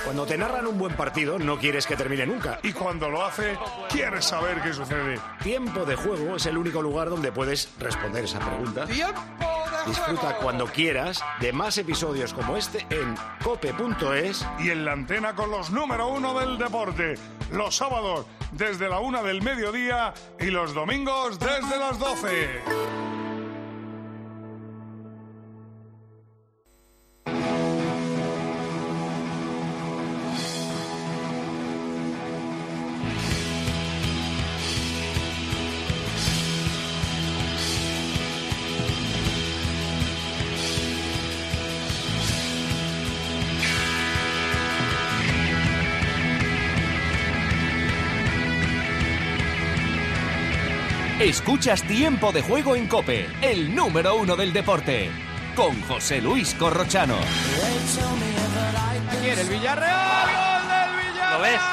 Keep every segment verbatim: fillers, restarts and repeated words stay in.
Cuando te narran un buen partido, no quieres que termine nunca. Y cuando lo hace, quieres saber qué sucede. Tiempo de Juego es el único lugar donde puedes responder esa pregunta. ¡Tiempo de Disfruta juego! cuando quieras de más episodios como este en cope punto es. Y en la antena con los número uno del deporte. Los sábados desde la una del mediodía y los domingos desde las doce. Escuchas Tiempo de Juego en COPE, el número uno del deporte, con José Luis Corrochano. Aquí en el Villarreal, gol del Villarreal. ¿Lo ves?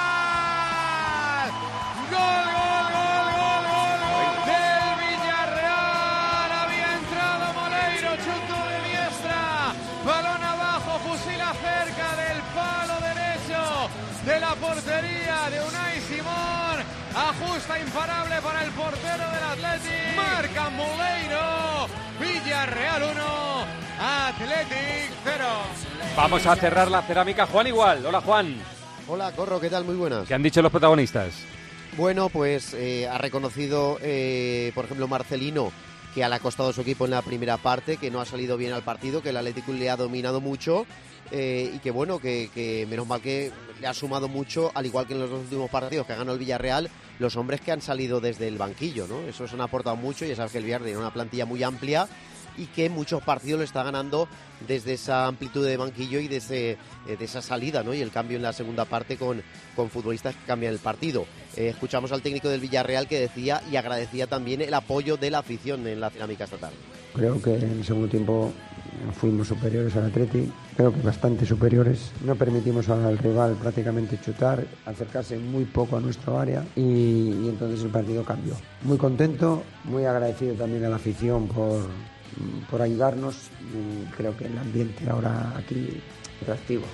Gol, gol, gol, gol, gol del Villarreal. Había entrado Moleiro, chutó de diestra, balón abajo, fusila cerca del palo derecho de la portería de Unai Simón. Ajusta imparable para el portero del Athletic. Marca Moleiro. Villarreal uno, Athletic cero. Vamos a cerrar la cerámica. Juan igual. Hola, Juan. Hola, Corro, ¿qué tal? Muy buenas. ¿Qué han dicho los protagonistas? Bueno, pues eh, ha reconocido, eh, por ejemplo, Marcelino, que le ha costado su equipo en la primera parte, que no ha salido bien al partido, que el Atlético le ha dominado mucho eh, y que bueno, que, que menos mal que le ha sumado mucho, al igual que en los dos últimos partidos que ha ganado el Villarreal, los hombres que han salido desde el banquillo, ¿no? Esos han aportado mucho. Ya sabes que el Villarreal tiene una plantilla muy amplia y que muchos partidos lo está ganando desde esa amplitud de banquillo y desde eh, de esa salida, ¿no? Y el cambio en la segunda parte con, con futbolistas que cambian el partido. Eh, escuchamos al técnico del Villarreal que decía y agradecía también el apoyo de la afición en la cerámica estatal. Creo que en el segundo tiempo fuimos superiores al Atleti, creo que bastante superiores. No permitimos al rival prácticamente chutar, acercarse muy poco a nuestro área y, y entonces el partido cambió. Muy contento, muy agradecido también a la afición por, por ayudarnos. Y creo que el ambiente ahora aquí es atractivo.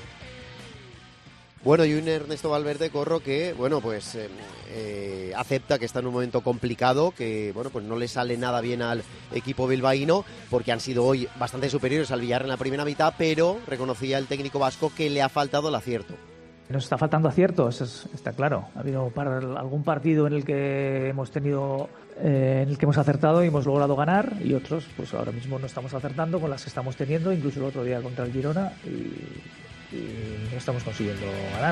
Bueno, y un Ernesto Valverde, Corro, que bueno, pues eh, eh, acepta que está en un momento complicado, que bueno, pues no le sale nada bien al equipo bilbaíno, porque han sido hoy bastante superiores al Villarreal en la primera mitad, pero reconocía el técnico vasco que le ha faltado el acierto. Nos está faltando acierto, eso es, está claro. Ha habido para algún partido en el que hemos tenido, eh, en el que hemos acertado y hemos logrado ganar, y otros, pues ahora mismo no estamos acertando con las que estamos teniendo, incluso el otro día contra el Girona, y y no estamos consiguiendo ganar.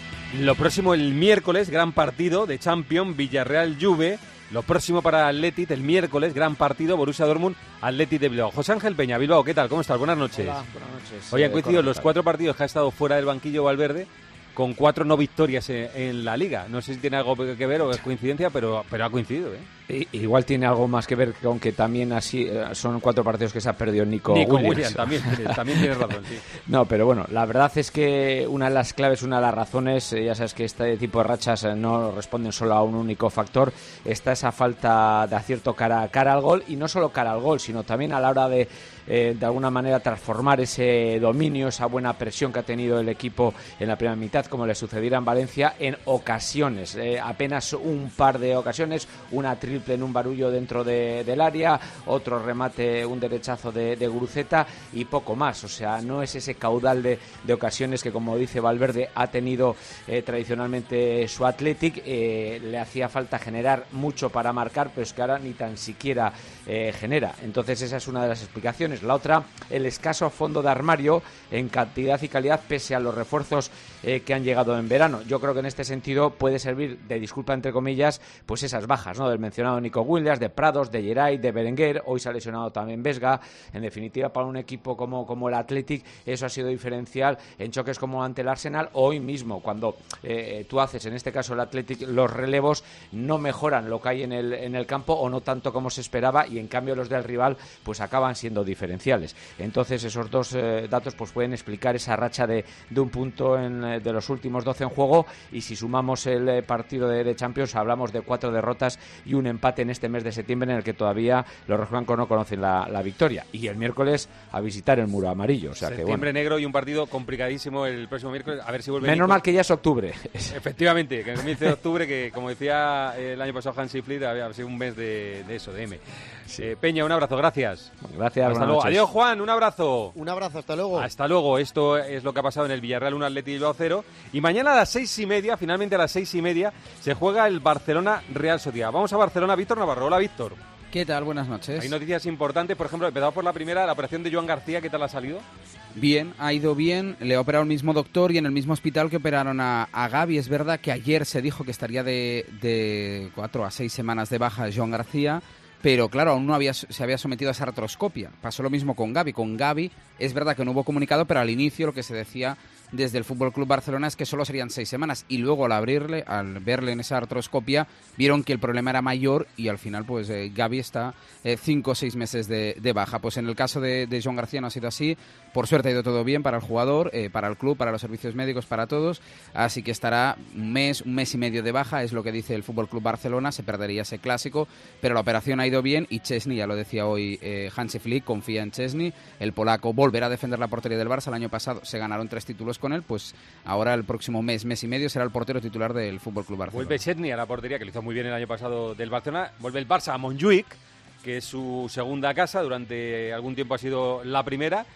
Lo próximo el miércoles, gran partido de Champions, Villarreal-Juve. Lo próximo para Athletic, el miércoles, gran partido, Borussia Dortmund, Athletic de Bilbao. José Ángel Peña, Bilbao, ¿qué tal? ¿Cómo estás? Buenas noches. Hola, buenas noches. Hoy han eh, coincidido los correcto. cuatro partidos que ha estado fuera del banquillo Valverde, con cuatro no victorias en, en la Liga. No sé si tiene algo que ver o es coincidencia, pero, pero ha coincidido, ¿eh? I, igual tiene algo más que ver con que también así eh, son cuatro partidos que se ha perdido Nico, Nico Williams. Williams, también, tienes, también tienes razón, sí. No, pero bueno, la verdad es que una de las claves, una de las razones, eh, ya sabes que este tipo de rachas eh, no responden solo a un único factor, está esa falta de acierto cara, cara al gol, y no solo cara al gol, sino también a la hora de eh, de alguna manera transformar ese dominio, esa buena presión que ha tenido el equipo en la primera mitad, como le sucediera en Valencia, en ocasiones, eh, apenas un par de ocasiones, una triple en un barullo dentro de, del área, otro remate, un derechazo de, de Guruceta y poco más. O sea, no es ese caudal de, de ocasiones que, como dice Valverde, ha tenido eh, tradicionalmente su Athletic. Eh, le hacía falta generar mucho para marcar, pero es que ahora ni tan siquiera eh, genera. Entonces esa es una de las explicaciones. La otra, el escaso fondo de armario en cantidad y calidad pese a los refuerzos eh, que han llegado en verano. Yo creo que en este sentido puede servir de disculpa, entre comillas, pues esas bajas, ¿no? Del mencionado Nico Williams, de Prados, de Geray, de Berenguer. Hoy se ha lesionado también Vesga. En definitiva, para un equipo como, como el Athletic, eso ha sido diferencial en choques como ante el Arsenal. Hoy mismo, cuando eh, tú haces, en este caso el Athletic, los relevos no mejoran lo que hay en el, en el campo, o no tanto como se esperaba, y en cambio los del rival pues acaban siendo diferenciales. Entonces esos dos eh, datos pues pueden explicar esa racha de, de un punto en, eh, de los últimos doce en juego, y si sumamos el eh, partido de, de Champions hablamos de cuatro derrotas y un empate en este mes de septiembre en el que todavía los rojiblancos no conocen la, la victoria. Y el miércoles a visitar el Muro Amarillo. O sea septiembre que, bueno, negro y un partido complicadísimo el próximo miércoles. A ver si vuelve. Menos mal que ya es octubre. Efectivamente, que comience de octubre, que como decía el año pasado Hansi Flick, había sido un mes de, de eso, de M. Sí. Eh, Peña, un abrazo, gracias. Gracias, hasta luego. Noches. Adiós, Juan, un abrazo. Un abrazo, hasta luego. Hasta luego. Esto es lo que ha pasado en el Villarreal uno Athletic Bilbao cero. Y mañana a las seis y media, finalmente a las seis y media, se juega el Barcelona Real Sociedad. Vamos a Barcelona, Víctor Navarro. Hola, Víctor. ¿Qué tal? Buenas noches. Hay noticias importantes, por ejemplo, empezamos por la primera, la operación de Joan García, ¿qué tal ha salido? Bien, ha ido bien, le ha operado el mismo doctor y en el mismo hospital que operaron a, a Gavi. Es verdad que ayer se dijo que estaría de, de cuatro a seis semanas de baja Joan García, pero claro, aún no había, se había sometido a esa artroscopia. Pasó lo mismo con Gavi. Con Gavi es verdad que no hubo comunicado, pero al inicio lo que se decía desde el F C Barcelona es que solo serían seis semanas y luego al abrirle, al verle en esa artroscopia, vieron que el problema era mayor y al final pues eh, Gavi está eh, cinco o seis meses de, de baja. Pues en el caso de, de Joan García no ha sido así. Por suerte ha ido todo bien para el jugador, eh, para el club, para los servicios médicos, para todos. Así que estará un mes, un mes y medio de baja, es lo que dice el F C Barcelona. Se perdería ese clásico, pero la operación ha ido bien y Szczęsny, ya lo decía hoy eh, Hansi Flick, confía en Szczęsny. El polaco volverá a defender la portería del Barça. El año pasado se ganaron tres títulos con él, pues ahora el próximo mes, mes y medio será el portero titular del F C Barcelona. Vuelve Szczęsny a la portería, que lo hizo muy bien el año pasado del Barcelona. Vuelve el Barça a Montjuïc, que es su segunda casa, durante algún tiempo ha sido la primera.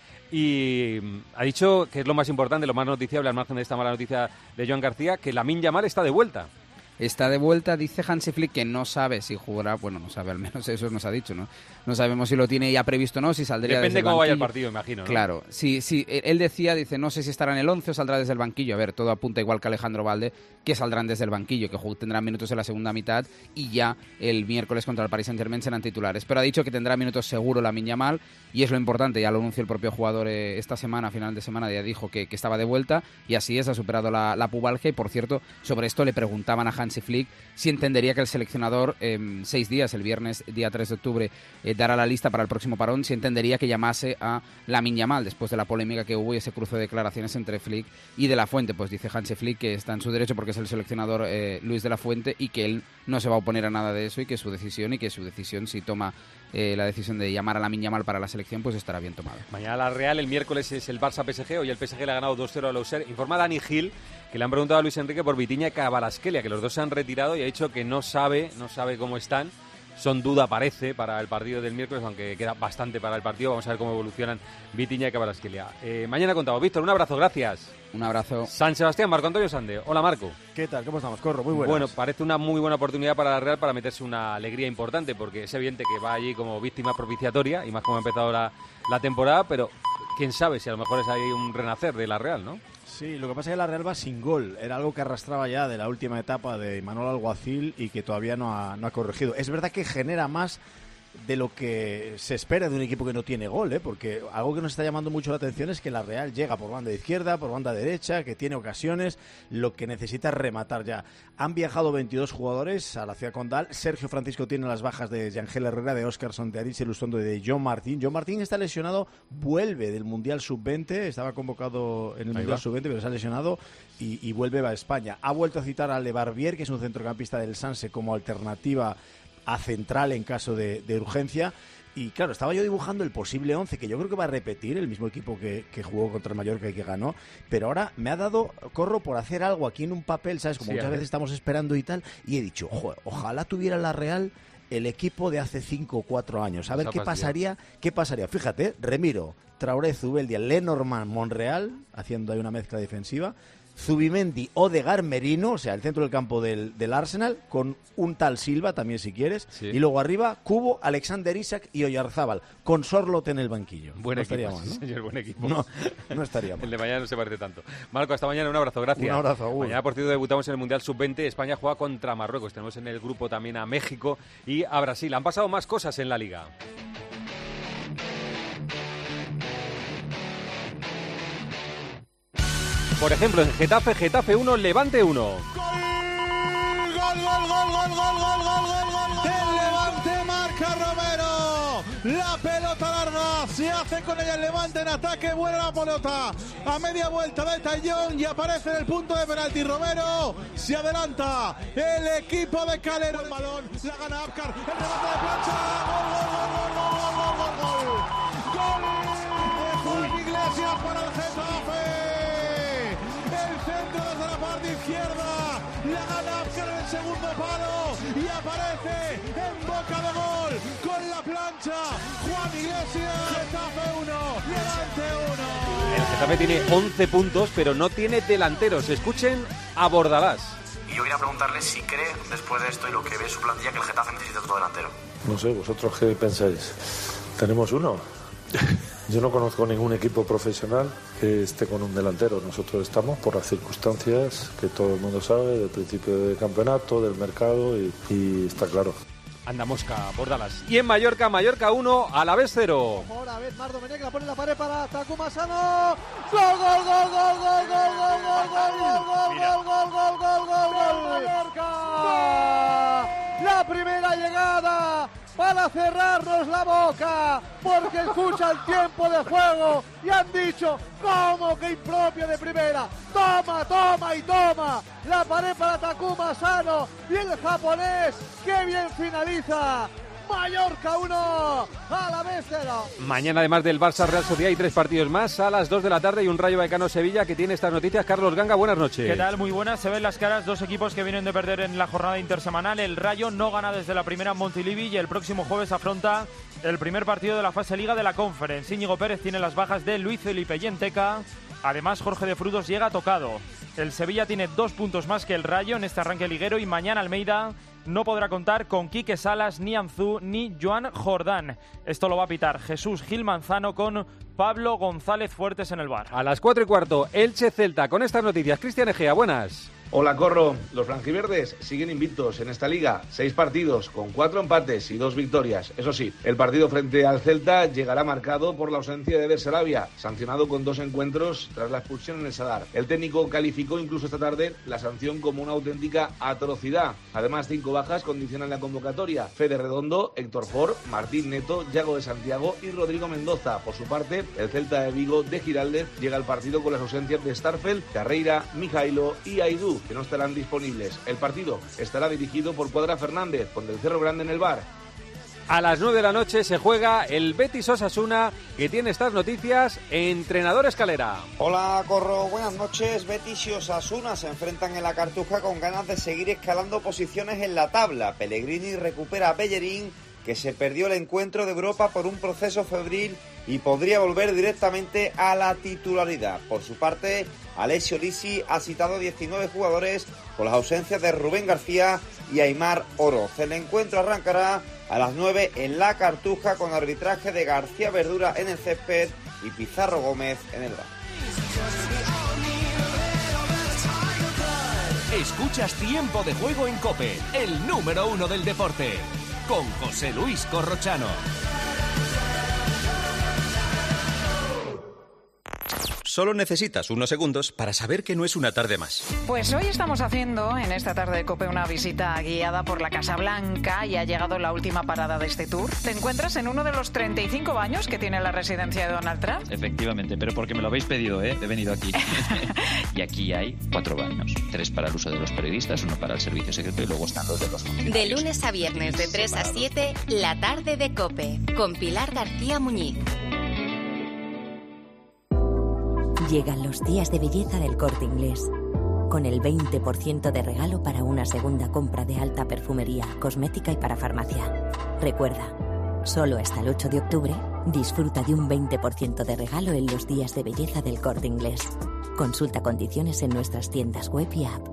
Y ha dicho que es lo más importante, lo más noticiable, al margen de esta mala noticia de Joan García, que Lamine Yamal está de vuelta. Está de vuelta, dice Hansi Flick que no sabe si jugará, bueno, no sabe, al menos eso nos ha dicho, ¿no? No sabemos si lo tiene ya previsto o no, si saldría Depende desde el cómo banquillo. vaya el partido, imagino, ¿no? Claro, sí, sí, él decía, dice, no sé si estará en el once o saldrá desde el banquillo. A ver, todo apunta igual que Alejandro Valde, que saldrán desde el banquillo, que tendrán minutos en la segunda mitad y ya el miércoles contra el Paris Saint-Germain serán titulares. Pero ha dicho que tendrá minutos seguro Lamine Yamal y es lo importante, ya lo anunció el propio jugador eh, esta semana, a final de semana, ya dijo que, que estaba de vuelta y así es, ha superado la, la pubalgia y, por cierto, sobre esto le preguntaban a Hansi Flick si entendería que el seleccionador en eh, seis días, el viernes día tres de octubre, eh, dará la lista para el próximo parón, si entendería que llamase a Lamine Yamal después de la polémica que hubo y ese cruce de declaraciones entre Flick y De La Fuente. Pues dice Hansi Flick que está en su derecho porque es el seleccionador eh, Luis De La Fuente y que él no se va a oponer a nada de eso y que su decisión y que su decisión si toma eh, la decisión de llamar a Lamine Yamal para la selección pues estará bien tomada. Mañana la Real, el miércoles es el Barça P S G, hoy el P S G le ha ganado dos cero al Auxerre. Informa Dani Gil que le han preguntado a Luis Enrique por Vitinha y Kvaratskhelia, que los dos se han retirado y ha dicho que no sabe, no sabe cómo están. Son duda, parece, para el partido del miércoles, aunque queda bastante para el partido. Vamos a ver cómo evolucionan Vitinha y Kvaratskhelia. Eh, mañana contamos. Víctor, un abrazo, gracias. Un abrazo. San Sebastián, Marco Antonio Sande. Hola, Marco. ¿Qué tal? ¿Cómo estamos? Corro, muy buenas. Bueno, parece una muy buena oportunidad para la Real para meterse una alegría importante, porque es evidente que va allí como víctima propiciatoria, y más como ha empezado la, la temporada, pero quién sabe si a lo mejor es ahí un renacer de la Real, ¿no? Sí, lo que pasa es que la Real va sin gol. Era algo que arrastraba ya de la última etapa de Manuel Alguacil y que todavía no ha, no ha corregido. Es verdad que genera más de lo que se espera de un equipo que no tiene gol, ¿eh? Porque algo que nos está llamando mucho la atención es que la Real llega por banda izquierda, por banda derecha, que tiene ocasiones, lo que necesita es rematar ya. Han viajado veintidós jugadores a la ciudad condal. Sergio Francisco tiene las bajas de Yangel Herrera, de Óscarson, de Aritz Lustondo y de John Martín. John Martín está lesionado, vuelve del Mundial sub veinte, estaba convocado en el Ahí Mundial va. sub veinte, pero se ha lesionado y, y vuelve a España. Ha vuelto a citar a Le Barbier, que es un centrocampista del Sanse, como alternativa a central en caso de, de urgencia. Y claro, estaba yo dibujando el posible once, que yo creo que va a repetir el mismo equipo que, que jugó contra el Mallorca y que ganó, pero ahora me ha dado, corro por hacer algo aquí en un papel, ¿sabes? Como Sí, muchas a ver. veces estamos esperando y tal, y he dicho, "Joder, ojalá tuviera la Real el equipo de hace cinco o cuatro años, a ver Esa qué pastilla. pasaría, qué pasaría. Fíjate, Remiro, Traoré, Zubeldia, Lenormand, Monreal, haciendo ahí una mezcla defensiva, Zubimendi, Odegaard, Merino, o sea, el centro del campo del, del Arsenal, con un tal Silva también si quieres, Sí. y luego arriba, Cubo, Alexander Isak y Oyarzábal, con Sorloth en el banquillo. Buen no equipo, estaría mal, sí, ¿no? señor, buen equipo. No, no estaría mal. El de mañana no se parece tanto. Marco, hasta mañana, un abrazo, gracias. Un abrazo, Agur. Mañana, por cierto, debutamos en el Mundial sub veinte. España juega contra Marruecos. Tenemos en el grupo también a México y a Brasil. Han pasado más cosas en la Liga. Por ejemplo, en Getafe, Getafe uno, Levante uno. Gol, gol, gol, gol, gol, gol, gol, gol, gol. El Levante marca Romero. La pelota larga se hace con ella el Levante en ataque, vuela la pelota a media vuelta de Tallón y aparece en el punto de penalti. Romero se adelanta el equipo de Calero, el balón, la gana Apcar, el remate de plancha, gol, gol, gol, gol, gol, gol, gol, gol de Juan Iglesias para el Getafe, el centro desde la parte izquierda, la gana Apcar en el segundo palo y aparece en boca de gol con la plancha Juan Iglesias. Getafe uno, Levante uno. El Getafe tiene once puntos, pero no tiene delanteros. Escuchen a Bordalás. Y yo quería preguntarle si cree, después de esto y lo que ve en su plantilla, que el Getafe necesita otro delantero. No sé, ¿vosotros qué pensáis? ¿Tenemos uno? Yo no conozco ningún equipo profesional que esté con un delantero. Nosotros estamos por las circunstancias que todo el mundo sabe, del principio del campeonato, del mercado, y, y está claro. Anda mosca, Bordalas. Y en Mallorca, Mallorca uno, Alavés cero. Ahora vez Mar Domenech la pone en la pared para Takuma Sano. Gol, gol, gol, gol, gol, gol, gol, gol, gol, gol, gol, gol, gol, gol, gol, gol, Mallorca. La primera llegada para cerrarnos la boca, porque escucha el tiempo de juego y han dicho, ¿cómo que impropio de primera? Toma, toma y toma. La pared para Takuma Sano y el japonés, ¡qué bien finaliza! Mallorca uno, Alavés cero. Mañana, además del Barça Real Sociedad, hay tres partidos más a las dos de la tarde y un Rayo Vallecano Sevilla que tiene estas noticias. Carlos Ganga, buenas noches. ¿Qué tal? Muy buenas. Se ven las caras, dos equipos que vienen de perder en la jornada intersemanal. El Rayo no gana desde la primera en Montilivi y el próximo jueves afronta el primer partido de la fase Liga de la Conference. Íñigo Pérez tiene las bajas de Luis Felipe y Enteca. Además, Jorge de Frutos llega tocado. El Sevilla tiene dos puntos más que el Rayo en este arranque liguero y mañana Almeida no podrá contar con Quique Salas, ni Anzú, ni Joan Jordán. Esto lo va a pitar Jesús Gil Manzano con Pablo González Fuertes en el bar. A las cuatro y cuarto, Elche Celta. Con estas noticias, Cristian Egea, buenas. Hola, Corro. Los blanquiverdes siguen invictos en esta liga. Seis partidos, con cuatro empates y dos victorias. Eso sí, el partido frente al Celta llegará marcado por la ausencia de Eder Sarabia, sancionado con dos encuentros tras la expulsión en el Sadar. El técnico calificó incluso esta tarde la sanción como una auténtica atrocidad. Además, cinco bajas condicionan la convocatoria. Fede Redondo, Héctor Ford, Martín Neto, Yago de Santiago y Rodrigo Mendoza. Por su parte, el Celta de Vigo de Giraldez llega al partido con las ausencias de Starfel, Carreira, Mijailo y Aidú, que no estarán disponibles. El partido estará dirigido por Cuadra Fernández, con Del Cerro Grande en el bar. A las nueve de la noche se juega el Betis Osasuna, que tiene estas noticias. Entrenador Escalera. Hola, Corro, buenas noches. Betis y Osasuna se enfrentan en la Cartuja con ganas de seguir escalando posiciones en la tabla. Pellegrini recupera a Bellerín, que se perdió el encuentro de Europa por un proceso febril y podría volver directamente a la titularidad. Por su parte, Alessio Lisi ha citado diecinueve jugadores con las ausencias de Rubén García y Aimar Oroz. El encuentro arrancará a las nueve en la Cartuja con arbitraje de García Verdura en el césped y Pizarro Gómez en el bar. Escuchas Tiempo de Juego en COPE, el número uno del deporte, con José Luis Corrochano. Solo necesitas unos segundos para saber que no es una tarde más. Pues hoy estamos haciendo en esta tarde de COPE una visita guiada por la Casa Blanca y ha llegado la última parada de este tour. Te encuentras en uno de los treinta y cinco baños que tiene la residencia de Donald Trump. Efectivamente, pero porque me lo habéis pedido, ¿eh? He venido aquí. Y aquí hay cuatro baños. Tres para el uso de los periodistas, uno para el servicio secreto y luego están los de los funcionarios. De lunes a viernes de tres a siete, la tarde de COPE, con Pilar García Muñiz. Llegan los días de belleza del Corte Inglés, con el veinte por ciento de regalo para una segunda compra de alta perfumería, cosmética y para farmacia. Recuerda, solo hasta el ocho de octubre, disfruta de un veinte por ciento de regalo en los días de belleza del Corte Inglés. Consulta condiciones en nuestras tiendas web y app.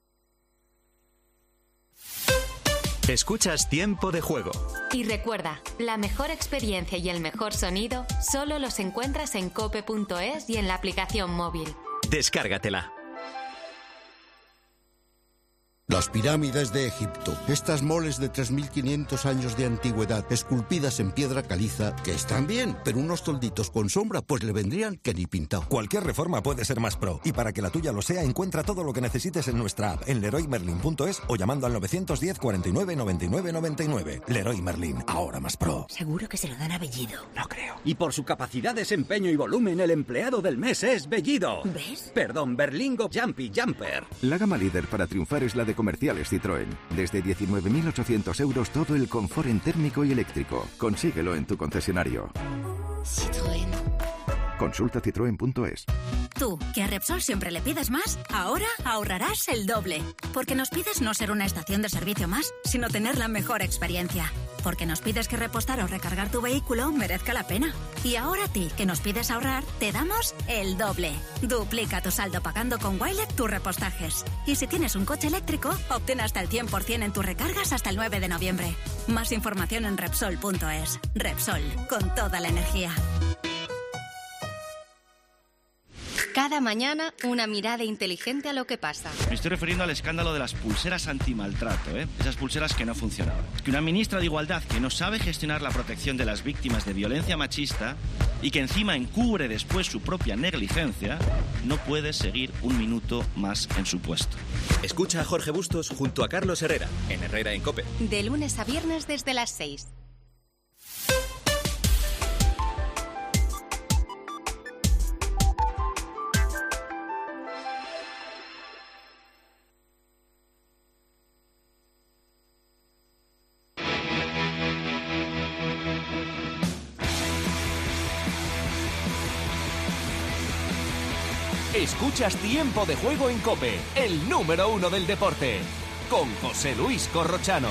Escuchas Tiempo de Juego. Y recuerda, la mejor experiencia y el mejor sonido solo los encuentras en cope punto es y en la aplicación móvil. Descárgatela. Las pirámides de Egipto. Estas moles de tres mil quinientos años de antigüedad, esculpidas en piedra caliza, que están bien, pero unos tolditos con sombra pues le vendrían que ni pintado. Cualquier reforma puede ser más pro. Y para que la tuya lo sea, encuentra todo lo que necesites en nuestra app, en leroy merlin punto es o llamando al novecientos diez, cuarenta y nueve, noventa y nueve, noventa y nueve. Leroy Merlin, ahora más pro. Seguro que se lo dan a Bellido. No creo. Y por su capacidad, desempeño y volumen, el empleado del mes es Bellido. ¿Ves? Perdón, Berlingo Jumpy Jumper. La gama líder para triunfar es la de Comerciales Citroën. Desde diecinueve mil ochocientos euros todo el confort en térmico y eléctrico. Consíguelo en tu concesionario. Citroën. Consulta citroen punto es. Tú, que a Repsol siempre le pides más, ahora ahorrarás el doble. Porque nos pides no ser una estación de servicio más, sino tener la mejor experiencia. Porque nos pides que repostar o recargar tu vehículo merezca la pena. Y ahora a ti, que nos pides ahorrar, te damos el doble. Duplica tu saldo pagando con Wilet tus repostajes. Y si tienes un coche eléctrico, obtén hasta el cien por ciento en tus recargas hasta el nueve de noviembre. Más información en Repsol punto es. Repsol, con toda la energía. Cada mañana, una mirada inteligente a lo que pasa. Me estoy refiriendo al escándalo de las pulseras antimaltrato, ¿eh? Esas pulseras que no funcionaban. Que una ministra de Igualdad que no sabe gestionar la protección de las víctimas de violencia machista y que encima encubre después su propia negligencia, no puede seguir un minuto más en su puesto. Escucha a Jorge Bustos junto a Carlos Herrera, en Herrera en COPE. De lunes a viernes desde las seis. Escuchas Tiempo de Juego en COPE, el número uno del deporte, con José Luis Corrochano.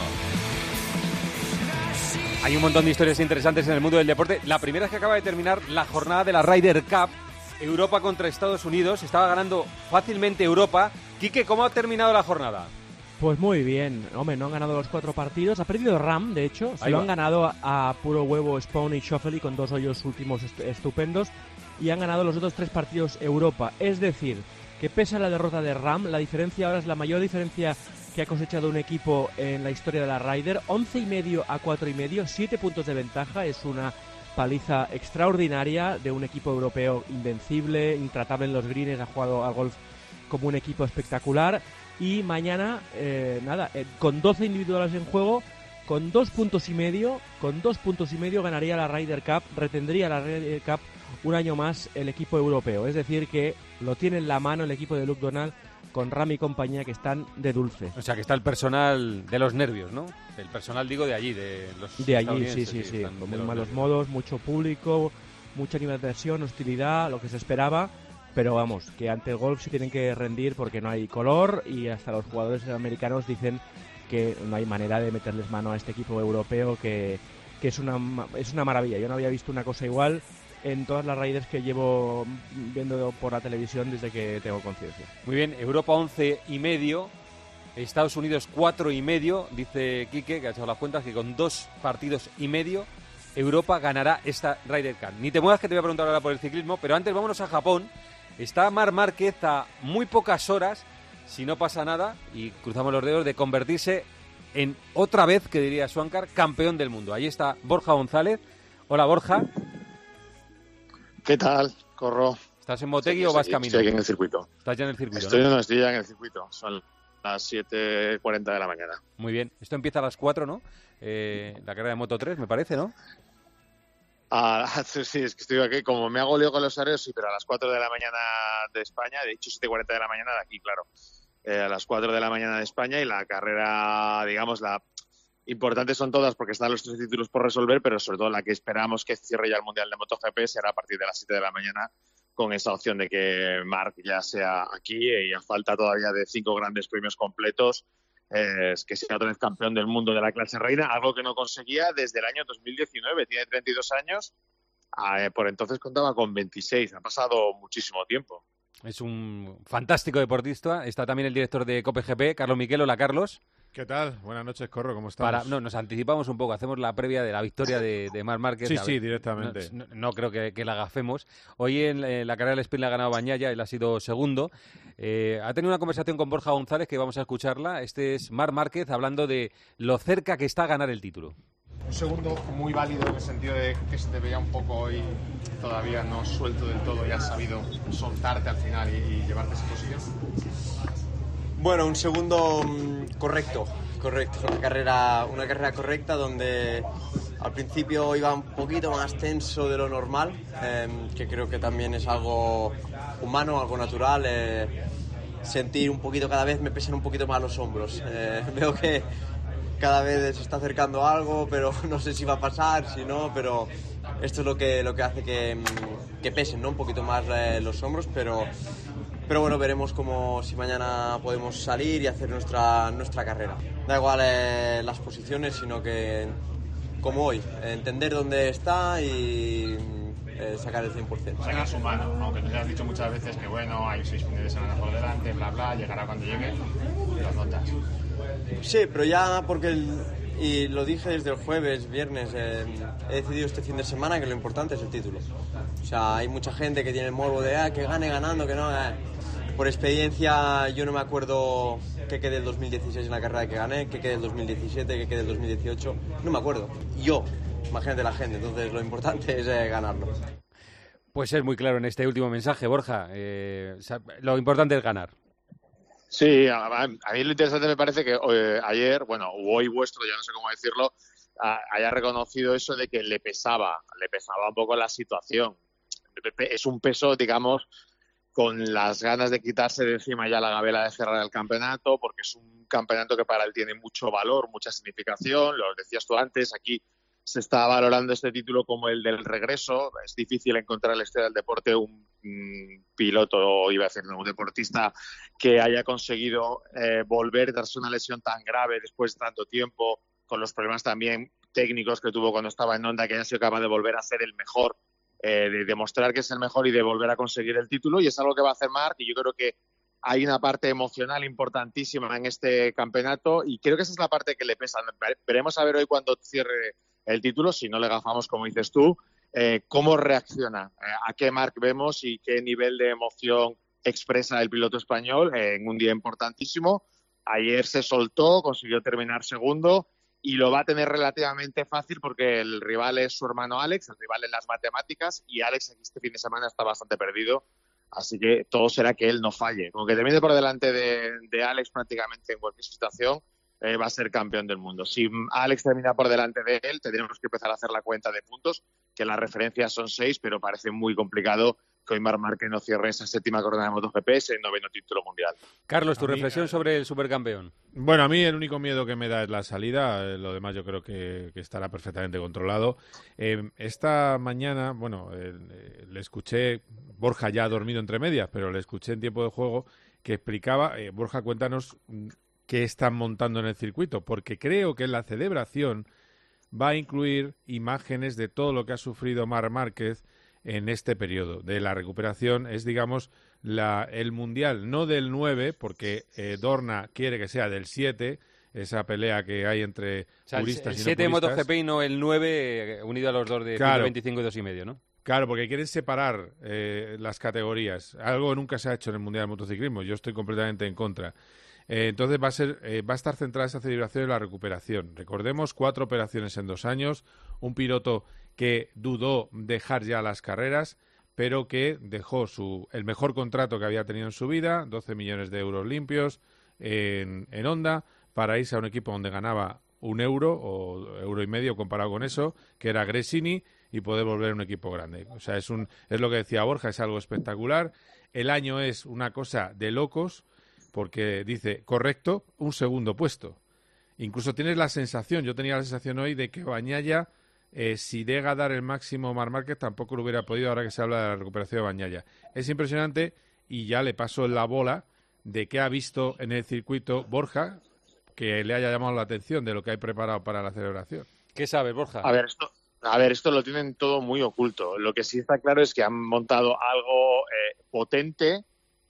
Hay un montón de historias interesantes en el mundo del deporte. La primera es que acaba de terminar la jornada de la Ryder Cup, Europa contra Estados Unidos. Estaba ganando fácilmente Europa. Quique, ¿cómo ha terminado la jornada? Pues muy bien. Hombre, no han ganado los cuatro partidos. Ha perdido Ram, de hecho. Se Ahí lo va. han ganado a, a puro huevo Spawn y Schauffele con dos hoyos últimos est- estupendos. Y han ganado los otros tres partidos Europa. Es decir, que pese a la derrota de Ram, la diferencia ahora es la mayor diferencia que ha cosechado un equipo en la historia de la Ryder. once y medio a cuatro y medio, siete puntos de ventaja. Es una paliza extraordinaria de un equipo europeo invencible, intratable en los greens. Ha jugado al golf como un equipo espectacular. Y mañana, eh, nada, eh, con doce individuales en juego, con dos puntos y medio, con dos puntos y medio ganaría la Ryder Cup, retendría la Ryder Cup un año más el equipo europeo. Es decir, que lo tiene en la mano el equipo de Luke Donald con Ram y compañía, que están de dulce. O sea, que está el personal de los nervios, ¿no? El personal, digo, de allí, de los De allí, sí, estadounidenses, sí, sí, están con de muy los malos nervios. modos, mucho público, mucha animación, hostilidad, lo que se esperaba. Pero vamos, que ante el golf se tienen que rendir porque no hay color, y hasta los jugadores americanos dicen que no hay manera de meterles mano a este equipo europeo, que, que es una ma- es una maravilla. Yo no había visto una cosa igual en todas las Raiders que llevo viendo por la televisión desde que tengo conciencia. Muy bien, Europa once y medio, Estados Unidos cuatro y medio, dice Quique, que ha echado las cuentas, que con dos partidos y medio Europa ganará esta Ryder Cup. Ni te muevas, que te voy a preguntar ahora por el ciclismo, pero antes vámonos a Japón. Está Marc Márquez a muy pocas horas, si no pasa nada, y cruzamos los dedos, de convertirse en otra vez, que diría Swankar, campeón del mundo. Ahí está Borja González. Hola, Borja. ¿Qué tal? Corro. ¿Estás en Motegi Sí, o vas sí, camino? Estoy aquí en el circuito. Estás ya en el circuito, Estoy, ¿no? no, estoy ya en el circuito. Son las siete cuarenta de la mañana. Muy bien. Esto empieza a las cuatro, ¿no? Eh, la carrera de Moto tres, me parece, ¿no? Ah, sí, es que estoy aquí. Como me hago lío con los horarios, sí, pero a las cuatro de la mañana de España. De hecho, siete cuarenta de la mañana de aquí, claro. Eh, a las cuatro de la mañana de España, y la carrera, digamos, la importante son todas porque están los tres títulos por resolver, pero sobre todo la que esperamos que cierre ya el Mundial de MotoGP será a partir de las siete de la mañana, con esa opción de que Marc ya sea aquí, y a falta todavía de cinco grandes premios completos, eh, es que sea otra vez campeón del mundo de la clase reina, algo que no conseguía desde el año dos mil diecinueve. Tiene treinta y dos años, eh, por entonces contaba con veintiséis. Ha pasado muchísimo tiempo. Es un fantástico deportista. Está también el director de COPE G P, Carlos Miquel. Hola, Carlos. ¿Qué tal? Buenas noches, Corro, ¿cómo estamos? Para, no, nos anticipamos un poco, hacemos la previa de la victoria de, de Marc Márquez. Sí, sí, directamente. No, no, no creo que, que la agafemos. Hoy en, en la carrera del sprint la ha ganado Bagnaia, él ha sido segundo. Eh, ha tenido una conversación con Borja González que vamos a escucharla. Este es Marc Márquez hablando de lo cerca que está a ganar el título. Un segundo muy válido en el sentido de que se te veía un poco hoy todavía no suelto del todo y has sabido soltarte al final y, y llevarte esa posición. Bueno, un segundo mmm, correcto, correcto, una carrera, una carrera correcta donde al principio iba un poquito más tenso de lo normal, eh, que creo que también es algo humano, algo natural. Eh, sentir un poquito, cada vez me pesan un poquito más los hombros. Eh, veo que cada vez se está acercando algo, pero no sé si va a pasar, si no, pero esto es lo que, lo que hace que, que pesen, ¿no? Un poquito más eh, los hombros, pero... Pero bueno, veremos cómo, si mañana podemos salir y hacer nuestra, nuestra carrera. Da igual eh, las posiciones, sino que, como hoy, entender dónde está y eh, sacar el cien por ciento. Serás humano, aunque nos hayas dicho muchas veces que bueno, hay seis fines de semana por delante, bla bla, llegará cuando llegue, lo notas. Sí, pero ya porque, el, y lo dije desde el jueves, viernes, eh, he decidido este fin de semana que lo importante es el título. O sea, hay mucha gente que tiene el morbo de ah, que gane ganando, que no... Eh. Por experiencia, yo no me acuerdo qué quedé el dos mil dieciséis en la carrera que gané, qué quedé el dos mil diecisiete, qué quedé el dos mil dieciocho. No me acuerdo. Yo, imagínate la gente. Entonces, lo importante es eh, ganarlo. Pues es muy claro en este último mensaje, Borja. Eh, lo importante es ganar. Sí, a, a mí lo interesante me parece que eh, ayer, bueno, o hoy vuestro, ya no sé cómo decirlo, a, haya reconocido eso de que le pesaba, le pesaba un poco la situación. Es un peso, digamos, con las ganas de quitarse de encima ya la gabela de cerrar el campeonato, porque es un campeonato que para él tiene mucho valor, mucha significación. Lo decías tú antes, aquí se está valorando este título como el del regreso. Es difícil encontrar en la historia del deporte un, un piloto, iba a decir, un deportista que haya conseguido eh, volver tras una lesión tan grave después de tanto tiempo, con los problemas también técnicos que tuvo cuando estaba en Honda, que haya sido capaz de volver a ser el mejor. Eh, de demostrar que es el mejor y de volver a conseguir el título, y es algo que va a hacer Marc, y yo creo que hay una parte emocional importantísima en este campeonato y creo que esa es la parte que le pesa. Veremos a ver hoy cuando cierre el título, si no le gafamos como dices tú, eh, cómo reacciona, eh, a qué Marc vemos y qué nivel de emoción expresa el piloto español eh, en un día importantísimo. Ayer se soltó, consiguió terminar segundo y lo va a tener relativamente fácil porque el rival es su hermano Alex, el rival en las matemáticas, y Alex aquí este fin de semana está bastante perdido, así que todo será que él no falle. Con que termine por delante de, de Alex prácticamente en cualquier situación, eh, va a ser campeón del mundo. Si Alex termina por delante de él, tendremos que empezar a hacer la cuenta de puntos, que las referencias son seis, pero parece muy complicado que hoy Marc Márquez no cierre esa séptima corona de MotoGP, ese noveno título mundial. Carlos, tu a mí, reflexión sobre el supercampeón. Bueno, a mí el único miedo que me da es la salida, eh, lo demás yo creo que, que estará perfectamente controlado. Eh, esta mañana, bueno, eh, le escuché, Borja ya ha dormido entre medias, pero le escuché en tiempo de juego que explicaba, eh, Borja, cuéntanos qué están montando en el circuito, porque creo que en la celebración va a incluir imágenes de todo lo que ha sufrido Marc Márquez en este periodo de la recuperación. Es, digamos, la, el mundial, no del nueve, porque eh, Dorna quiere que sea del siete, esa pelea que hay entre o sea, puristas el, el y no siete de puristas. MotoGP y no el nueve, unido a los dos de claro, ciento veinticinco y dos y medio, ¿no? Claro, porque quieren separar eh, las categorías. Algo que nunca se ha hecho en el Mundial de Motociclismo. Yo estoy completamente en contra. Eh, entonces va a ser, eh, va a estar centrada esa celebración en la recuperación. Recordemos, cuatro operaciones en dos años, un piloto que dudó dejar ya las carreras, pero que dejó su el mejor contrato que había tenido en su vida, doce millones de euros limpios en, en Honda, para irse a un equipo donde ganaba un euro o euro y medio comparado con eso, que era Gresini, y poder volver a un equipo grande. O sea, es un es lo que decía Borja, es algo espectacular. El año es una cosa de locos, porque dice, correcto, un segundo puesto. Incluso tienes la sensación, yo tenía la sensación hoy de que Bagnaia, eh, si llega a dar el máximo Marc Márquez, tampoco lo hubiera podido ahora que se habla de la recuperación de Bagnaia. Es impresionante, y ya le paso la bola de qué ha visto en el circuito Borja, que le haya llamado la atención de lo que hay preparado para la celebración. ¿Qué sabes, Borja? A ver, esto, a ver, esto lo tienen todo muy oculto. Lo que sí está claro es que han montado algo eh, potente,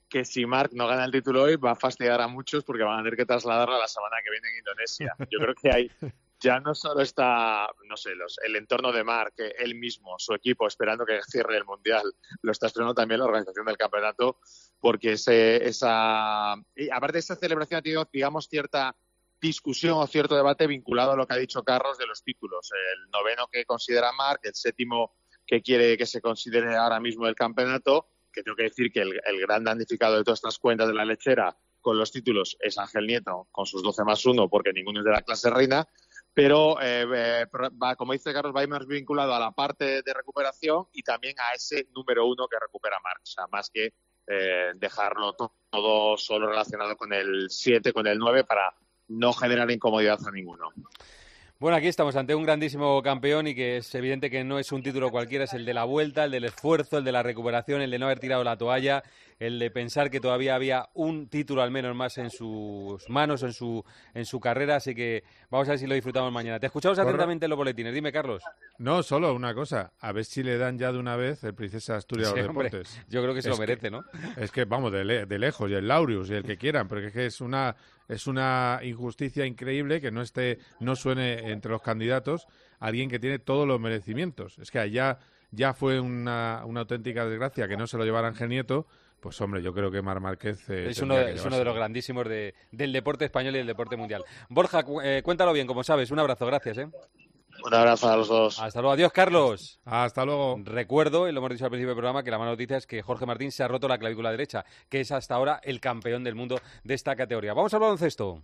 que si Marc no gana el título hoy va a fastidiar a muchos porque van a tener que trasladarlo a la semana que viene en Indonesia. Yo creo que hay ya no solo está, no sé, los, el entorno de Marc, él mismo, su equipo, esperando que cierre el Mundial, lo está esperando también la organización del campeonato, porque ese, esa, y aparte de esa celebración ha tenido, digamos, cierta discusión o cierto debate vinculado a lo que ha dicho Carlos de los títulos. El noveno que considera Marc, el séptimo que quiere que se considere ahora mismo el campeonato, que tengo que decir que el, el gran damnificado de todas estas cuentas de la lechera con los títulos es Ángel Nieto, con sus doce más uno, porque ninguno es de la clase reina, pero eh, eh, va, como dice Carlos, va más vinculado a la parte de recuperación y también a ese número uno que recupera Marc, o sea, más que eh, dejarlo to- todo solo relacionado con el siete, con el nueve, para no generar incomodidad a ninguno. Bueno, aquí estamos ante un grandísimo campeón y que es evidente que no es un título cualquiera, es el de la vuelta, el del esfuerzo, el de la recuperación, el de no haber tirado la toalla, el de pensar que todavía había un título al menos más en sus manos, en su en su carrera, así que vamos a ver si lo disfrutamos mañana. Te escuchamos atentamente en los boletines. Dime, Carlos. No, solo una cosa, a ver si le dan ya de una vez el Princesa Asturias Sí, a los hombre, deportes. yo creo que se Es lo merece, ¿no? Es que, vamos, de, le- de lejos, y el Laureus, y el que quieran, porque es que es una, es una injusticia increíble que no esté, no suene entre los candidatos alguien que tiene todos los merecimientos. Es que allá ya fue una, una auténtica desgracia que no se lo llevara Ángel Nieto. Pues hombre, yo creo que Marc Márquez eh, Es uno, tendría que es uno de los llevárselo. grandísimos de, del deporte español y del deporte mundial. Borja, cu- eh, cuéntalo bien, como sabes. Un abrazo, gracias. ¿eh? Un abrazo a los dos. Hasta luego. Adiós, Carlos. Hasta luego. Recuerdo, y lo hemos dicho al principio del programa, que la mala noticia es que Jorge Martín se ha roto la clavícula derecha, que es hasta ahora el campeón del mundo de esta categoría. Vamos al baloncesto.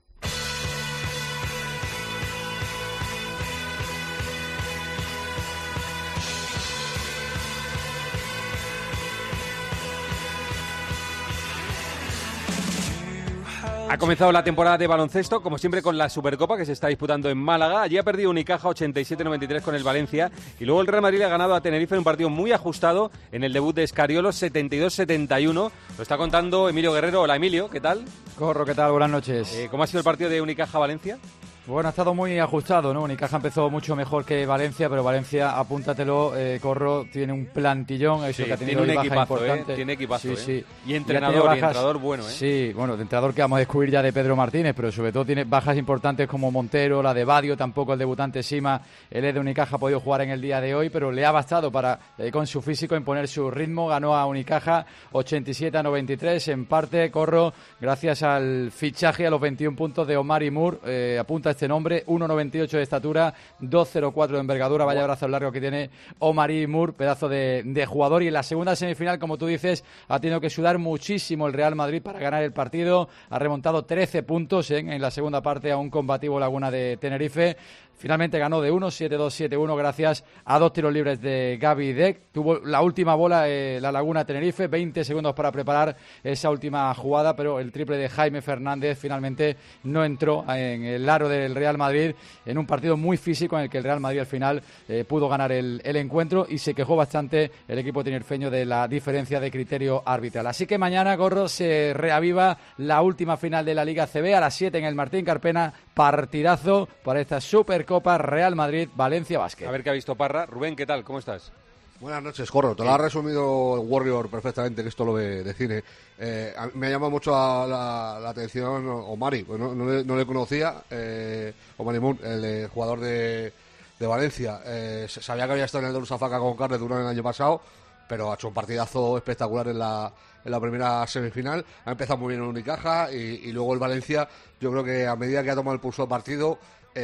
Ha comenzado la temporada de baloncesto, como siempre con la Supercopa que se está disputando en Málaga. Allí ha perdido Unicaja ochenta y siete noventa y tres con el Valencia y luego el Real Madrid ha ganado a Tenerife en un partido muy ajustado en el debut de Escariolo, setenta y dos setenta y uno. Lo está contando Emilio Guerrero. Hola, Emilio, ¿qué tal? Corro, ¿qué tal? Buenas noches. Eh, ¿Cómo ha sido el partido de Unicaja-Valencia? Bueno, ha estado muy ajustado, ¿no? Unicaja empezó mucho mejor que Valencia, pero Valencia, apúntatelo, eh, Corro, tiene un plantillón, eso Sí, que ha tenido tiene un baja equipazo, importante. ¿eh? Tiene equipazo, sí, ¿eh? sí. Y ha entrenador, tenido y entrenador bueno, ¿eh? Sí, bueno, de entrenador que vamos a descubrir ya de Pedro Martínez, pero sobre todo tiene bajas importantes como Montero, la de Badio, tampoco el debutante Sima, el de Unicaja ha podido jugar en el día de hoy, pero le ha bastado para, eh, con su físico, imponer su ritmo, ganó a Unicaja ochenta y siete a noventa y tres, en parte, Corro, gracias al fichaje a los veintiún puntos de Omar Moore, eh, apunta este nombre, uno noventa y ocho de estatura, dos cero cuatro de envergadura, vaya brazo largo que tiene Omar Moore, pedazo de, de jugador, y en la segunda semifinal, como tú dices, ha tenido que sudar muchísimo el Real Madrid para ganar el partido, ha remontado trece puntos en, en la segunda parte a un combativo Laguna de Tenerife. Finalmente ganó de uno, siete dos, siete uno, gracias a dos tiros libres de Gaby Deck. Tuvo la última bola eh, la Laguna Tenerife, veinte segundos para preparar esa última jugada, pero el triple de Jaime Fernández finalmente no entró en el aro del Real Madrid en un partido muy físico en el que el Real Madrid al final eh, pudo ganar el, el encuentro y se quejó bastante el equipo tinerfeño de la diferencia de criterio arbitral. Así que mañana, Gorro, se reaviva la última final de la Liga C B a las siete en el Martín Carpena, partidazo para esta Supercopa Real Madrid-Valencia Basket. A ver qué ha visto Parra. Rubén, ¿qué tal? ¿Cómo estás? Buenas noches, Corro. Te lo ha resumido el Warrior perfectamente, que esto lo ve de cine. Eh, a mí me ha llamado mucho la, la, la atención Omari, pues no, no, le, no le conocía, eh, Omari Moore, el, eh, jugador de, de Valencia. Eh, sabía que había estado en el Darussafaka con Carles Durán el año pasado, pero ha hecho un partidazo espectacular en la, en la primera semifinal. Ha empezado muy bien en Unicaja y, y luego el Valencia, yo creo que a medida que ha tomado el pulso del partido,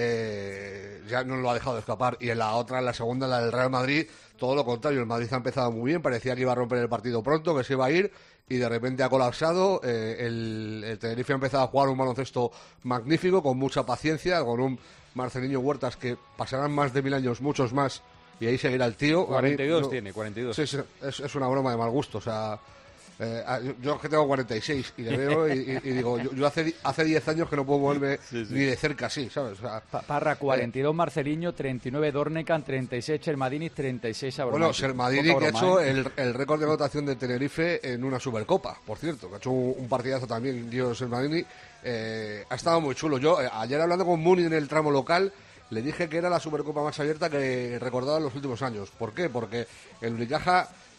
Eh, ya no lo ha dejado de escapar. Y en la otra, en la segunda, la del Real Madrid, todo lo contrario, el Madrid ha empezado muy bien, parecía que iba a romper el partido pronto, que se iba a ir, y de repente ha colapsado. eh, el, el Tenerife ha empezado a jugar un baloncesto magnífico, con mucha paciencia, con un Marceliño Huertas que pasarán más de mil años, muchos más, y ahí seguirá el tío. cuarenta y dos no, tiene, cuarenta y dos. Sí, sí, es, es una broma de mal gusto, o sea... Eh, yo es que tengo cuarenta y seis y le veo y, y, y digo, yo, yo hace hace diez años que no puedo moverme sí, sí. ni de cerca así, ¿sabes? O sea, Parra, cuarenta y dos eh, Marceliño, treinta y nueve Dornecan, treinta y seis Sermadini, treinta y seis Abronaki. Bueno, Sermadini que ha hecho ¿eh? el, el récord de anotación de Tenerife en una Supercopa, por cierto, que ha hecho un, un partidazo también, Gio Sermadini. Eh, ha estado muy chulo. Yo, eh, ayer hablando con Muni en el tramo local, le dije que era la Supercopa más abierta que recordaba en los últimos años. ¿Por qué? Porque el Unicaja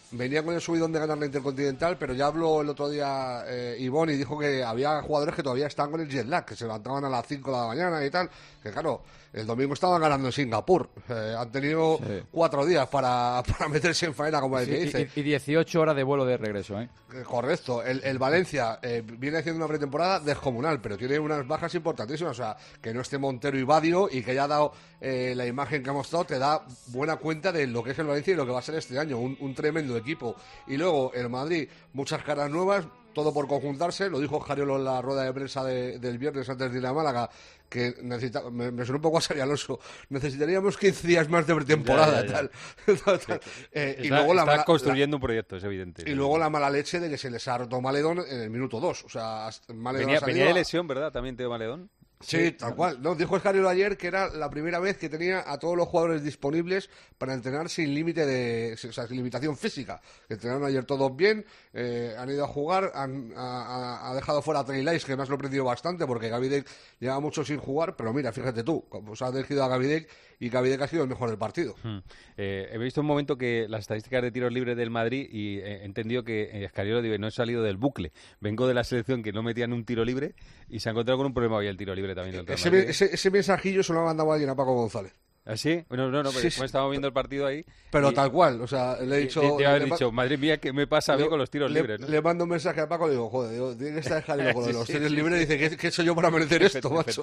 venía con el subidón de ganar la Intercontinental, pero ya habló el otro día eh, Ivonne y dijo que había jugadores que todavía están con el jet lag, que se levantaban a las cinco de la mañana y tal, que claro, el domingo estaban ganando en Singapur, eh, han tenido sí. cuatro días para, para meterse en faena, como el sí, que dice. Y, y dieciocho horas de vuelo de regreso, ¿eh? Correcto, el, el Valencia eh, viene haciendo una pretemporada descomunal, pero tiene unas bajas importantísimas, o sea, que no esté Montero y Badio y que haya dado eh, la imagen que ha mostrado, te da buena cuenta de lo que es el Valencia y lo que va a ser este año, un, un tremendo equipo. Y luego el Madrid, muchas caras nuevas, todo por conjuntarse, lo dijo Jariolo en la rueda de prensa de, del viernes antes de ir a Málaga, que necesita, me, me suena un poco a Xabi Alonso, necesitaríamos quince días más de pretemporada, ya, ya, ya. tal, tal, tal. Sí. Eh, está, y luego la está mala, construyendo la, un proyecto, es evidente. Y luego la mala leche de que se les ha roto Maledón en el minuto dos, o sea, Maledón venía, ha salido venía de a... lesión, ¿verdad? También Teo Maledón. Sí, tal cual. No, dijo Escariolo ayer que era la primera vez que tenía a todos los jugadores disponibles para entrenar sin límite de, o sea, sin limitación física. Que entrenaron ayer todos bien, eh, han ido a jugar, han ha, ha dejado fuera a Trey Lyles, que me ha sorprendido bastante porque Gavidec lleva mucho sin jugar, pero mira, fíjate tú, pues ha elegido a Gavidec y Gavidec ha sido el mejor del partido. Hmm. Eh, he visto un momento que las estadísticas de tiros libres del Madrid y he entendido que Escariolo dice, no he salido del bucle, vengo de la selección que no metían un tiro libre y se ha encontrado con un problema hoy el tiro libre también. Del ese, ese, ese mensajillo se lo ha mandado alguien a Paco González. ¿Ah, sí? Bueno, no, no, pero sí, sí. Estamos viendo el partido ahí. Pero y, tal cual, o sea, le he dicho... Te, te haber dicho, madre mía, ¿qué me pasa a mí con los tiros le, libres? ¿no? Le mando un mensaje a Paco y digo, joder, digo, tiene que estar Escariolo con sí, los tiros sí, libres. Sí. Dice, ¿qué, ¿qué soy yo para merecer esto, macho?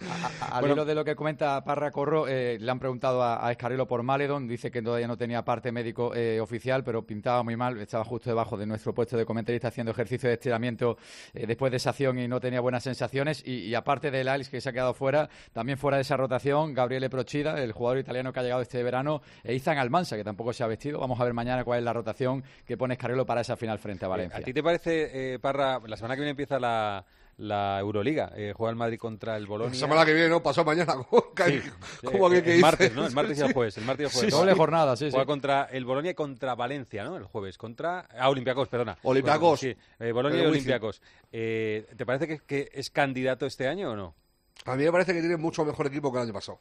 A, al bueno, hilo de lo que comenta Parra Corro, eh, le han preguntado a, a Escariolo por Maledón, dice que todavía no tenía parte médico eh, oficial, pero pintaba muy mal, estaba justo debajo de nuestro puesto de comentarista haciendo ejercicio de estiramiento eh, después de esa acción y no tenía buenas sensaciones. Y, y aparte de Lyles, que se ha quedado fuera, también fuera de esa rotación, Gabriele Procida, el jugador italiano que ha llegado este verano, e Izan Almansa, que tampoco se ha vestido. Vamos a ver mañana cuál es la rotación que pone Escariolo para esa final frente a Valencia. ¿A ti te parece, eh, Parra, la semana que viene empieza la... la Euroliga, eh, juega el Madrid contra el Bolonia. La semana que viene, ¿no? Pasó mañana. Sí, ¿Cómo eh, que, que el martes, ¿no? El martes y el jueves. El martes y el jueves. Sí, doble jornada, sí, Juega sí. contra el Bolonia y contra Valencia, ¿no? El jueves. Contra... Ah, Olympiacos, perdona. Olympiacos. Sí, eh, Bolonia y Olympiacos. Eh, ¿Te parece que, que es candidato este año o no? A mí me parece que tiene mucho mejor equipo que el año pasado.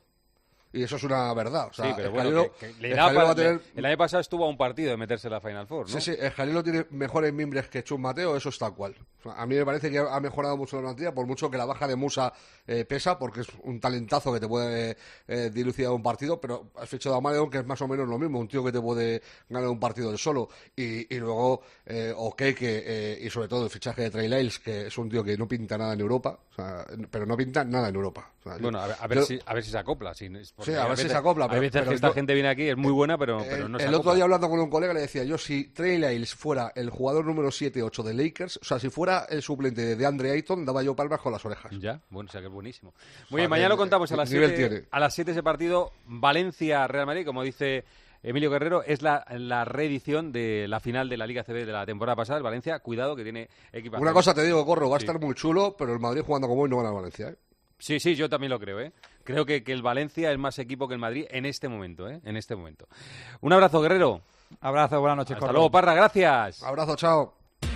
Y eso es una verdad. O sea, sí, pero Escariolo, bueno, que, que le da para, tener... el año pasado estuvo a un partido de meterse en la Final Four, ¿no? Sí, sí, Escariolo tiene mejores mimbres que Chus Mateo, eso es tal cual. O sea, a mí me parece que ha mejorado mucho la plantilla, por mucho que la baja de Musa eh, pesa, porque es un talentazo que te puede eh, dilucidar un partido, pero has fichado a Maledon, que es más o menos lo mismo, un tío que te puede ganar un partido él solo. Y, y luego, eh, ok, que, eh, y sobre todo el fichaje de Trey Lyles, que es un tío que no pinta nada en Europa, o sea, pero no pinta nada en Europa. O sea, bueno, a ver, a ver, yo, si, a ver si se acopla. Si, sí, a ver si se acopla. Hay veces que esta yo, gente viene aquí, es muy buena, pero, pero no el, se El acopla. otro día hablando con un colega le decía yo, si Trey Lyles fuera el jugador número siete ocho de Lakers, o sea, si fuera el suplente de Andre Ayton, daba yo palmas con las orejas. Ya, bueno, o sea que es buenísimo. Muy bien, mañana lo contamos a las siete, a las siete ese partido, Valencia-Real Madrid, como dice Emilio Guerrero, es la, la reedición de la final de la Liga C B de la temporada pasada. El Valencia, cuidado, que tiene equipación. Una cosa te digo, Corro, va a sí. estar muy chulo, pero el Madrid jugando como hoy no gana el Valencia, ¿eh? Sí, sí, yo también lo creo, ¿eh? Creo que, que el Valencia es más equipo que el Madrid en este momento, ¿eh? En este momento. Un abrazo, Guerrero. Abrazo, buenas noches, Hasta Corro. luego, Parra, gracias. Abrazo, chao.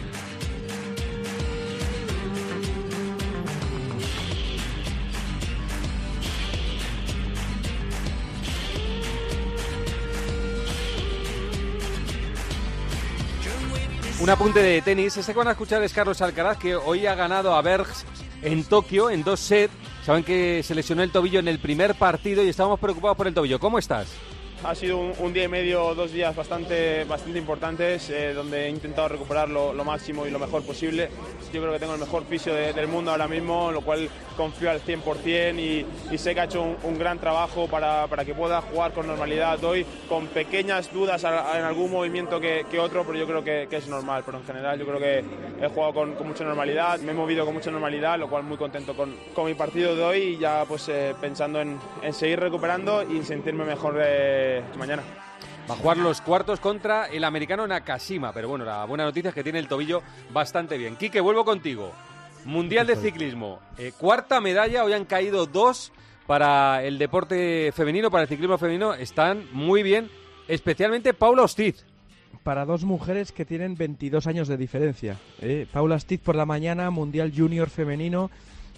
Un apunte de tenis. Este que van a escuchar es Carlos Alcaraz, que hoy ha ganado a Bergs en Tokio en dos sets. Saben que se lesionó el tobillo en el primer partido y estábamos preocupados por el tobillo. ¿Cómo estás? Ha sido un, un día y medio, dos días bastante, bastante importantes, eh, donde he intentado recuperar lo, lo máximo y lo mejor posible. Yo creo que tengo el mejor fisio de, del mundo ahora mismo, lo cual confío al cien por ciento y, y sé que ha hecho un, un gran trabajo para, para que pueda jugar con normalidad hoy, con pequeñas dudas a, en algún movimiento que, que otro, pero yo creo que, que es normal. Pero en general yo creo que he jugado con, con mucha normalidad, me he movido con mucha normalidad, lo cual muy contento con, con mi partido de hoy y ya pues eh, pensando en, en seguir recuperando y sentirme mejor de mañana. Va a jugar los cuartos contra el americano Nakashima, pero bueno, la buena noticia es que tiene el tobillo bastante bien. Quique, vuelvo contigo. Mundial de ciclismo, eh, cuarta medalla, hoy han caído dos para el deporte femenino, para el ciclismo femenino, están muy bien, especialmente Paula Ostiz. Para dos mujeres que tienen veintidós años de diferencia. ¿eh? Paula Ostiz por la mañana, Mundial Junior femenino,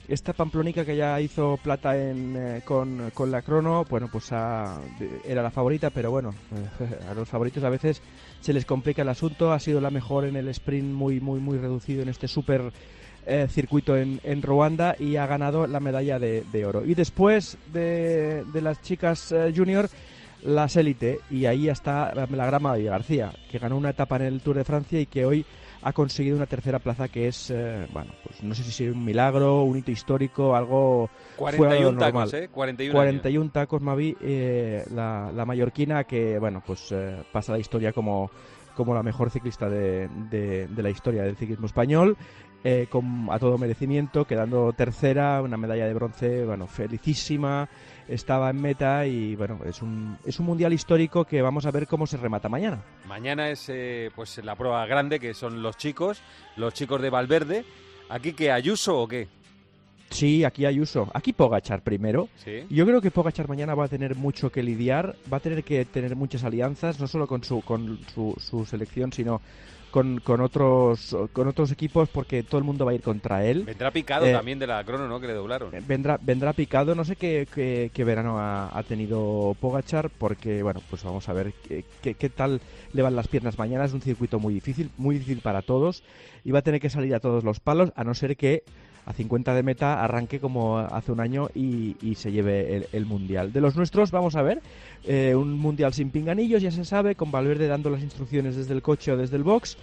esta Pamplónica que ya hizo plata en, eh, con, con la crono, bueno, pues a, era la favorita, pero bueno, eh, a los favoritos a veces se les complica el asunto. Ha sido la mejor en el sprint muy, muy, muy reducido en este súper eh, circuito en, en Ruanda y ha ganado la medalla de, de oro. Y después de, de las chicas eh, junior, las élite, y ahí está la gran Mavi García, que ganó una etapa en el Tour de Francia y que hoy ha conseguido una tercera plaza que es, eh, bueno, pues no sé si es un milagro, un hito histórico, algo cuarenta y uno fuera de lo normal. tacos, ¿eh? cuarenta y uno, cuarenta y uno tacos, Mavi, eh, la, la mallorquina que, bueno, pues eh, pasa la historia como, como la mejor ciclista de, de, de la historia del ciclismo español, eh, con, a todo merecimiento, quedando tercera, una medalla de bronce, bueno, felicísima, estaba en meta y bueno, es un, es un mundial histórico que vamos a ver cómo se remata mañana. Mañana es eh, pues la prueba grande, que son los chicos, los chicos de Valverde. ¿Aquí qué, Ayuso o qué? Sí, aquí Ayuso. Aquí Pogačar primero. ¿Sí? Yo creo que Pogačar mañana va a tener mucho que lidiar, va a tener que tener muchas alianzas, no solo con su, con su, su selección, sino con, con otros con otros equipos, porque todo el mundo va a ir contra él. Vendrá picado eh, también de la crono, ¿no? Que le doblaron. Vendrá vendrá picado, no sé qué, qué, qué verano ha, ha tenido Pogačar, porque, bueno, pues vamos a ver qué, qué, qué tal le van las piernas mañana. Es un circuito muy difícil, muy difícil para todos, y va a tener que salir a todos los palos, a no ser que a cincuenta de meta arranque como hace un año y, y se lleve el, el Mundial. De los nuestros, vamos a ver, eh, un Mundial sin pinganillos, ya se sabe, con Valverde dando las instrucciones desde el coche o desde el box,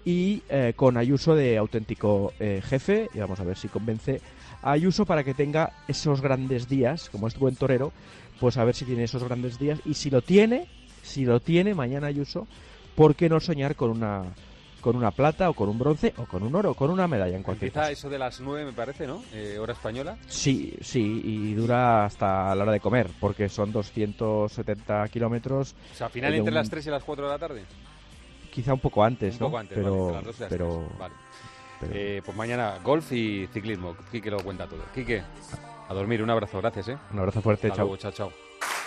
y eh, con Ayuso de auténtico eh, jefe, y vamos a ver si convence a Ayuso para que tenga esos grandes días, como es buen torero, pues a ver si tiene esos grandes días, y si lo tiene, si lo tiene mañana Ayuso, ¿por qué no soñar con una con una plata o con un bronce o con un oro, con una medalla en cualquier Empieza caso? eso de las nueve, me parece, ¿no? Eh, hora española. Sí, sí, y dura hasta la hora de comer, porque son doscientos setenta kilómetros. O sea, al final eh, entre un, las tres y las cuatro de la tarde. Quizá un poco antes, un ¿no? poco antes, pero, vale, entre las dos y las pero, tres. Vale. pero... Eh, pues mañana golf y ciclismo. Quique lo cuenta todo. Quique, a dormir. Un abrazo, gracias, ¿eh? Un abrazo fuerte, Hasta chao. luego, chao, chao.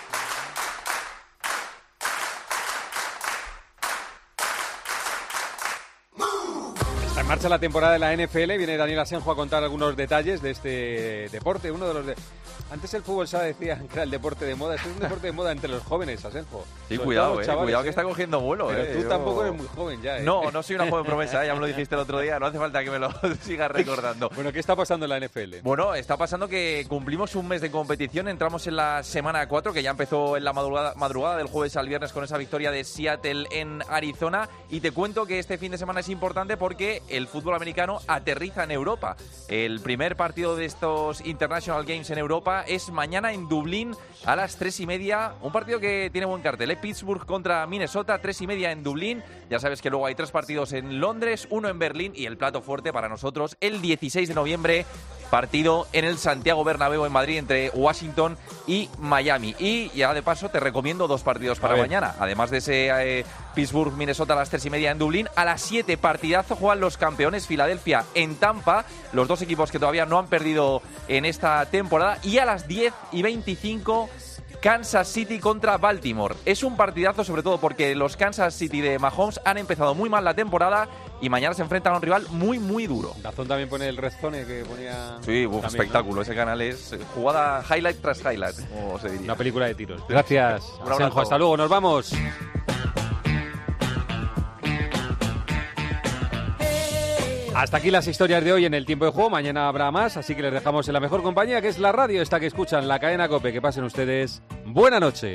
En marcha la temporada de la N F L, viene Daniel Asenjo a contar algunos detalles de este deporte, uno de los de... Antes el fútbol sala decía que era el deporte de moda, este es un deporte de moda entre los jóvenes, Asenjo. Sí, Sobre cuidado, todo, eh, chavales, cuidado eh. que está cogiendo vuelo. Pero eh, tú yo... tampoco eres muy joven ya, ¿eh? No, no soy una joven promesa, ¿eh? Ya me lo dijiste el otro día, no hace falta que me lo sigas recordando. Bueno, ¿qué está pasando en la N F L? Bueno, está pasando que cumplimos un mes de competición, entramos en la semana cuatro, que ya empezó en la madrugada, madrugada del jueves al viernes con esa victoria de Seattle en Arizona, y te cuento que este fin de semana es importante porque el fútbol americano aterriza en Europa. El primer partido de estos International Games en Europa es mañana en Dublín a las tres y media, un partido que tiene buen cartel, ¿eh? Pittsburgh contra Minnesota, tres y media en Dublín. Ya sabes que luego hay tres partidos en Londres, uno en Berlín y el plato fuerte para nosotros el dieciséis de noviembre, partido en el Santiago Bernabéu en Madrid entre Washington y Miami. Y ya de paso te recomiendo dos partidos para mañana, además de ese eh, Pittsburgh-Minnesota a las tres y media en Dublín. A las siete, partidazo, juegan los campeones Filadelfia en Tampa, los dos equipos que todavía no han perdido en esta temporada. Y a las diez y veinticinco, Kansas City contra Baltimore. Es un partidazo, sobre todo porque los Kansas City de Mahomes han empezado muy mal la temporada y mañana se enfrentan a un rival muy, muy duro. Dazón también pone el Red Zone que ponía... Sí, uf, también, espectáculo. ¿no? Ese canal es jugada highlight tras highlight, como se diría. Una película de tiros. Gracias, Un abrazo. Asenjo. Hasta luego, nos vamos. Hasta aquí las historias de hoy en el tiempo de juego. Mañana habrá más, así que les dejamos en la mejor compañía, que es la radio, esta que escuchan, la cadena COPE. Que pasen ustedes buena noche.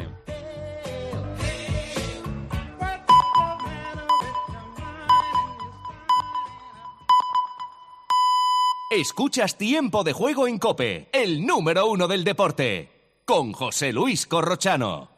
Escuchas Tiempo de Juego en COPE, el número uno del deporte, con José Luis Corrochano.